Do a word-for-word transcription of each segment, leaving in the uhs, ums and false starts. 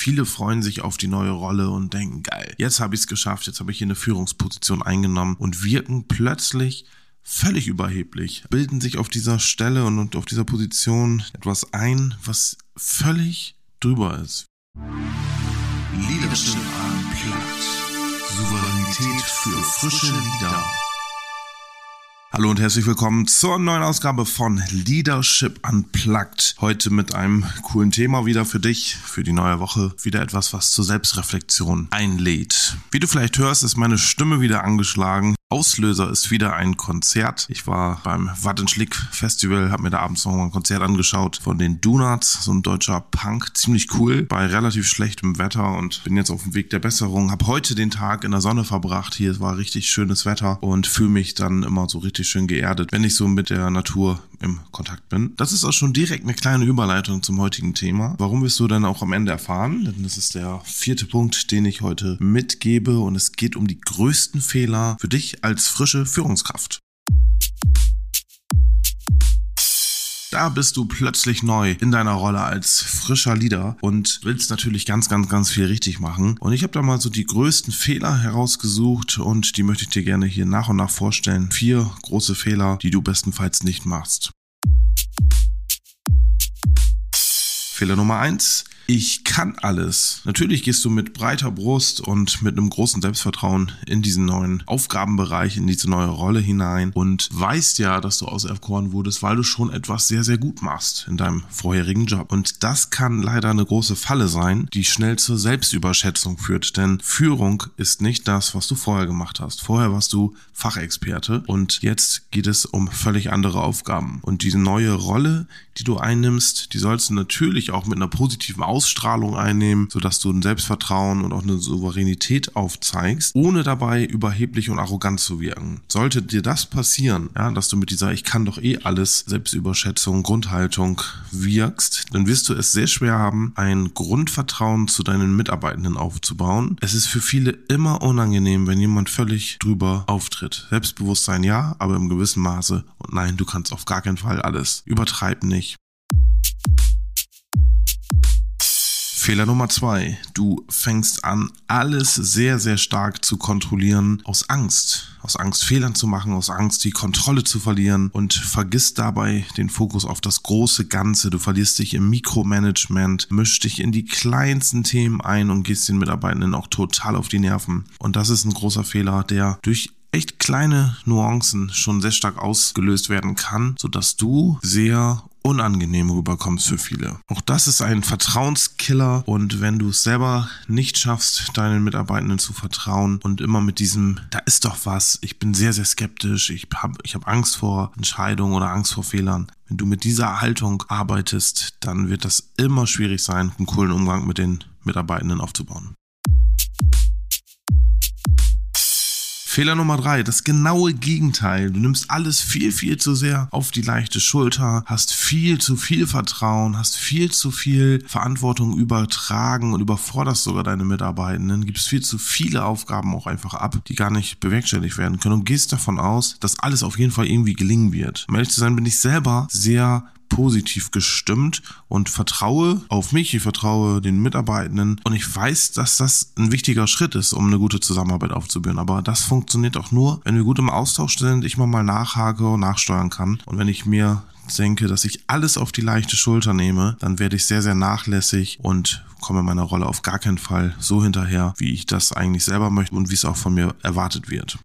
Viele freuen sich auf die neue Rolle und denken, geil, jetzt habe ich es geschafft, jetzt habe ich hier eine Führungsposition eingenommen und wirken plötzlich völlig überheblich, bilden sich auf dieser Stelle und auf dieser Position etwas ein, was völlig drüber ist. Leadership Unplugged. Souveränität für frische Leader. Hallo und herzlich willkommen zur neuen Ausgabe von Leadership Unplugged. Heute mit einem coolen Thema wieder für dich, für die neue Woche. Wieder etwas, was zur Selbstreflexion einlädt. Wie du vielleicht hörst, ist meine Stimme wieder angeschlagen. Auslöser ist wieder ein Konzert. Ich war beim Watt and Schlick Festival, habe mir da abends noch mal ein Konzert angeschaut von den Donuts, so ein deutscher Punk, ziemlich cool, bei relativ schlechtem Wetter und bin jetzt auf dem Weg der Besserung. Habe heute den Tag in der Sonne verbracht, hier war richtig schönes Wetter und fühle mich dann immer so richtig schön geerdet, wenn ich so mit der Natur im Kontakt bin. Das ist auch schon direkt eine kleine Überleitung zum heutigen Thema. Warum wirst du dann auch am Ende erfahren? Denn das ist der vierte Punkt, den ich heute mitgebe und es geht um die größten Fehler für dich als frische Führungskraft. Da bist du plötzlich neu in deiner Rolle als frischer Leader und willst natürlich ganz, ganz, ganz viel richtig machen. Und ich habe da mal so die größten Fehler herausgesucht und die möchte ich dir gerne hier nach und nach vorstellen. Vier große Fehler, die du bestenfalls nicht machst. Fehler Nummer eins. Ich kann alles. Natürlich gehst du mit breiter Brust und mit einem großen Selbstvertrauen in diesen neuen Aufgabenbereich, in diese neue Rolle hinein und weißt ja, dass du auserkoren wurdest, weil du schon etwas sehr, sehr gut machst in deinem vorherigen Job. Und das kann leider eine große Falle sein, die schnell zur Selbstüberschätzung führt, denn Führung ist nicht das, was du vorher gemacht hast. Vorher warst du Fachexperte und jetzt geht es um völlig andere Aufgaben. Und diese neue Rolle, die du einnimmst, die sollst du natürlich auch mit einer positiven Ausstrahlung einnehmen, sodass du ein Selbstvertrauen und auch eine Souveränität aufzeigst, ohne dabei überheblich und arrogant zu wirken. Sollte dir das passieren, ja, dass du mit dieser Ich kann doch eh alles Selbstüberschätzung, Grundhaltung wirkst, dann wirst du es sehr schwer haben, ein Grundvertrauen zu deinen Mitarbeitenden aufzubauen. Es ist für viele immer unangenehm, wenn jemand völlig drüber auftritt. Selbstbewusstsein ja, aber im gewissen Maße. Und nein, du kannst auf gar keinen Fall alles. Übertreib nicht. Fehler Nummer zwei. Du fängst an, alles sehr, sehr stark zu kontrollieren aus Angst. Aus Angst, Fehlern zu machen, aus Angst, die Kontrolle zu verlieren und vergisst dabei den Fokus auf das große Ganze. Du verlierst dich im Mikromanagement, mischst dich in die kleinsten Themen ein und gehst den Mitarbeitenden auch total auf die Nerven. Und das ist ein großer Fehler, der durch echt kleine Nuancen schon sehr stark ausgelöst werden kann, sodass du sehr unangenehm rüberkommst für viele. Auch das ist ein Vertrauenskiller und wenn du es selber nicht schaffst, deinen Mitarbeitenden zu vertrauen und immer mit diesem, da ist doch was, ich bin sehr, sehr skeptisch, ich habe ich hab Angst vor Entscheidungen oder Angst vor Fehlern. Wenn du mit dieser Haltung arbeitest, dann wird das immer schwierig sein, einen coolen Umgang mit den Mitarbeitenden aufzubauen. Fehler Nummer drei, das genaue Gegenteil. Du nimmst alles viel, viel zu sehr auf die leichte Schulter, hast viel zu viel Vertrauen, hast viel zu viel Verantwortung übertragen und überforderst sogar deine Mitarbeitenden, gibst viel zu viele Aufgaben auch einfach ab, die gar nicht bewerkstelligt werden können und gehst davon aus, dass alles auf jeden Fall irgendwie gelingen wird. Um ehrlich zu sein, bin ich selber sehr positiv gestimmt und vertraue auf mich, ich vertraue den Mitarbeitenden und ich weiß, dass das ein wichtiger Schritt ist, um eine gute Zusammenarbeit aufzubauen. Aber das funktioniert auch nur, wenn wir gut im Austausch sind, ich mal mal nachhake und nachsteuern kann. Und wenn ich mir denke, dass ich alles auf die leichte Schulter nehme, dann werde ich sehr, sehr nachlässig und komme meiner Rolle auf gar keinen Fall so hinterher, wie ich das eigentlich selber möchte und wie es auch von mir erwartet wird.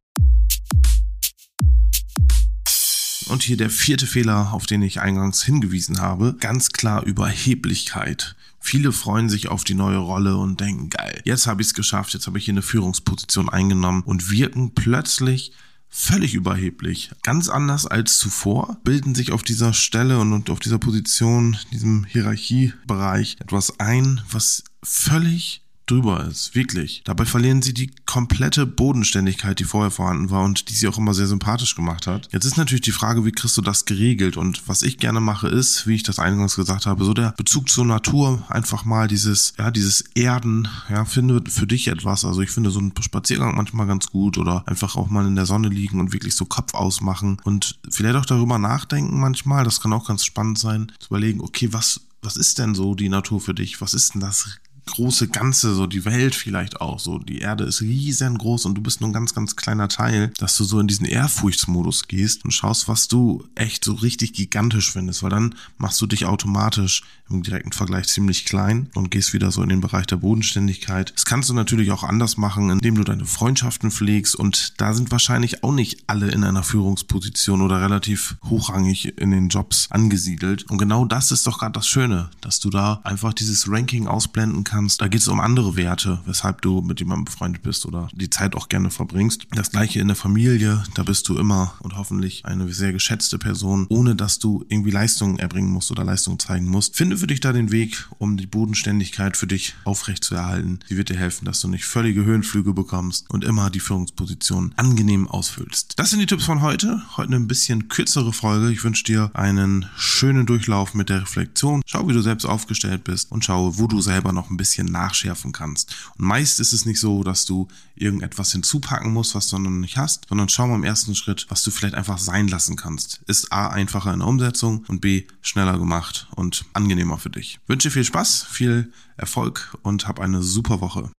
Und hier der vierte Fehler, auf den ich eingangs hingewiesen habe, ganz klar Überheblichkeit. Viele freuen sich auf die neue Rolle und denken, geil, jetzt habe ich es geschafft, jetzt habe ich hier eine Führungsposition eingenommen und wirken plötzlich völlig überheblich. Ganz anders als zuvor, bilden sich auf dieser Stelle und auf dieser Position, diesem Hierarchiebereich etwas ein, was völlig drüber ist, wirklich. Dabei verlieren sie die komplette Bodenständigkeit, die vorher vorhanden war und die sie auch immer sehr sympathisch gemacht hat. Jetzt ist natürlich die Frage, wie kriegst du das geregelt? Und was ich gerne mache ist, wie ich das eingangs gesagt habe, so der Bezug zur Natur, einfach mal dieses, ja, dieses Erden, ja, finde für dich etwas. Also ich finde so einen Spaziergang manchmal ganz gut oder einfach auch mal in der Sonne liegen und wirklich so Kopf ausmachen und vielleicht auch darüber nachdenken manchmal, das kann auch ganz spannend sein, zu überlegen, okay, was, was ist denn so die Natur für dich? Was ist denn das große Ganze, so die Welt vielleicht auch, so die Erde ist riesengroß und du bist nur ein ganz, ganz kleiner Teil, dass du so in diesen Ehrfurchtsmodus gehst und schaust, was du echt so richtig gigantisch findest, weil dann machst du dich automatisch im direkten Vergleich ziemlich klein und gehst wieder so in den Bereich der Bodenständigkeit. Das kannst du natürlich auch anders machen, indem du deine Freundschaften pflegst, und da sind wahrscheinlich auch nicht alle in einer Führungsposition oder relativ hochrangig in den Jobs angesiedelt. Und genau das ist doch gerade das Schöne, dass du da einfach dieses Ranking ausblenden kannst. Da geht es um andere Werte, weshalb du mit jemandem befreundet bist oder die Zeit auch gerne verbringst. Das gleiche in der Familie, da bist du immer und hoffentlich eine sehr geschätzte Person, ohne dass du irgendwie Leistungen erbringen musst oder Leistungen zeigen musst. Finde für dich da den Weg, um die Bodenständigkeit für dich aufrecht zu erhalten. Sie wird dir helfen, dass du nicht völlige Höhenflüge bekommst und immer die Führungsposition angenehm ausfüllst. Das sind die Tipps von heute. Heute eine ein bisschen kürzere Folge. Ich wünsche dir einen schönen Durchlauf mit der Reflexion. Schau, wie du selbst aufgestellt bist und schau, wo du selber noch ein bisschen nachschärfen kannst. Und meist ist es nicht so, dass du irgendetwas hinzupacken musst, was du noch nicht hast, sondern schau mal im ersten Schritt, was du vielleicht einfach sein lassen kannst. Ist A, einfacher in der Umsetzung und B, schneller gemacht und angenehmer für dich. Ich wünsche dir viel Spaß, viel Erfolg und hab eine super Woche.